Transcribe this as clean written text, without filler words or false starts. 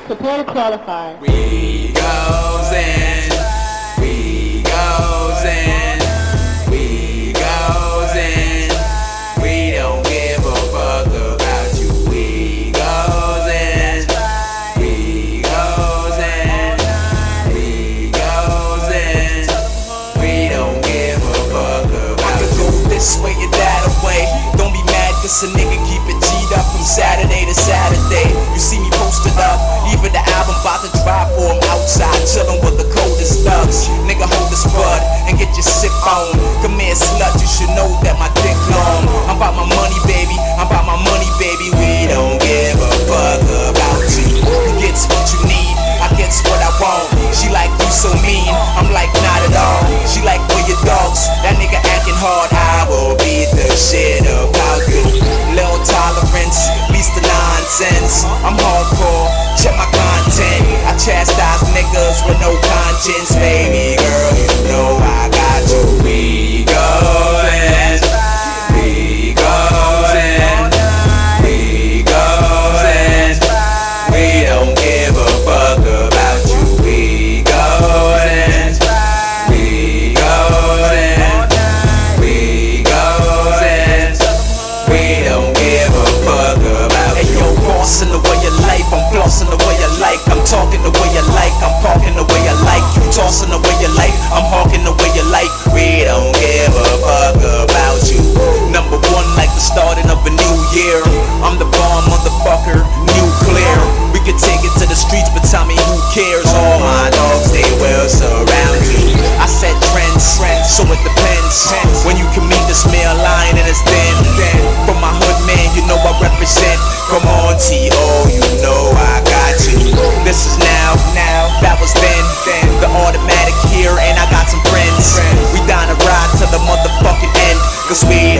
Prepare to qualify. We goes in, we goes in, we goes in. We don't give a fuck about you. We goes in, we goes in, we goes in. We don't give a fuck about you. I could go this way or that way. Don't be mad 'cause a nigga keep it G'd up from Saturday to Saturday. You see me posted up, even the album about to drop, or I'm outside chillin' with the coldest thugs. Nigga, hold this bud and get your sip on. Come here, slut, you should know that my dick long. I'm about my money, baby, I'm about my money, baby. We don't give a fuck about you. You get what you need, I get what I want. She like you so mean, I'm like not at all. She like where your dogs, that nigga acting hard. I will beat the shit about you. Little tolerance, least the nonsense. I'm hardcore, check my content. I chastise niggas with no conscience. Baby girl, you know I got you. We go in, we go in, we go in. We don't give a fuck about you. We go in, we go in, we go in. We don't give a fuck about you. Hey yo, bossing the way you like, I'm flossing the way you like. I'm talking the way you like, I'm parking the way you like. You tossing the way you like, I'm hawking the way you like. We don't give a fuck about you. Number one, like the starting of a new year. I'm the bomb, motherfucker, nuclear. We could take it to the streets, but tell me who cares? All my dogs, they will surround you. I set trends, so it depends. When you can meet the smear line and it's then. From my hood, man, you know I represent. Come on, T.O., you know I got you. This is now, that was then. The automatic here, and I got some friends. We down to ride to the motherfucking end, 'cause we